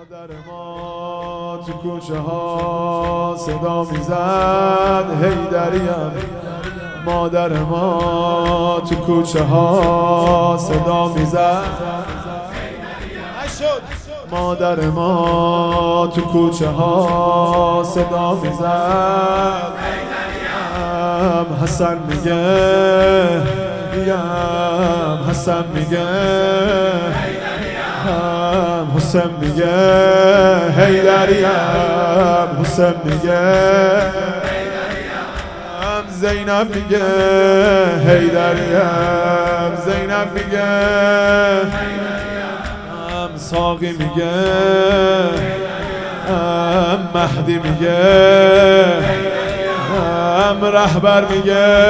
مادر ما تو کوچه ها صدا میزد حیدریم. مادر ما تو کوچه ها صدا میزد. مادر ما تو کوچه ها صدا میزد. حسن میگه حسن میگه حسین میگه حیدریم. حسین میگه زینب میگه حیدریم. زینب میگه ساقی میگه مهدی میگه رهبر میگه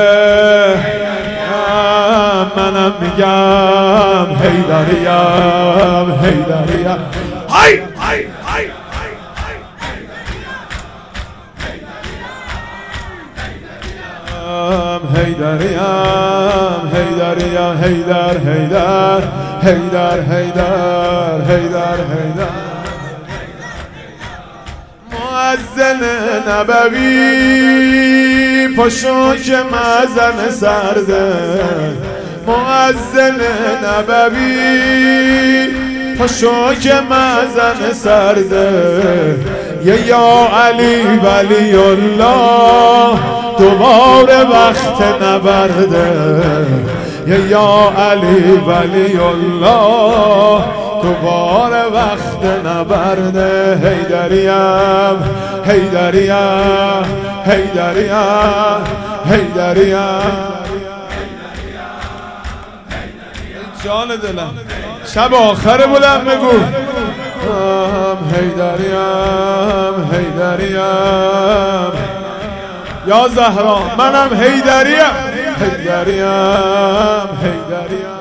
منم میگم حیدریم. حیدریم های های های حیدریم. حیدریم حیدر حیدر حیدر حیدر حیدر حیدر. مؤذن نبوی پاشو که مأذن سرده. مؤذن نبوی پاشو که مأذن سرده. یا علی ولی الله دوباره وقت نبرده. یا علی ولی الله دوباره وقت نبرده. حیدریم حیدریم حیدریم حیدریم. جان دلم شب آخر بلند بگو حیدریم حیدریم. یا زهرا منم حیدریم. حیدریم حیدریم.